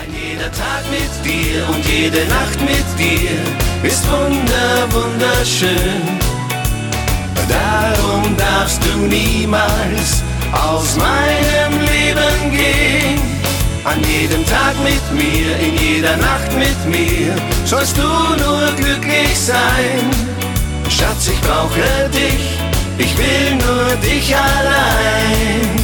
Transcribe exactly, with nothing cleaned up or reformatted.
Ein jeder Tag mit dir und jede Nacht mit dir ist wunder, wunderschön. Darum darfst du niemals aus meinem Leben gehen. An jedem Tag mit mir, in jeder Nacht mit mir, sollst du nur glücklich sein. Schatz, ich brauche dich, ich will nur dich allein.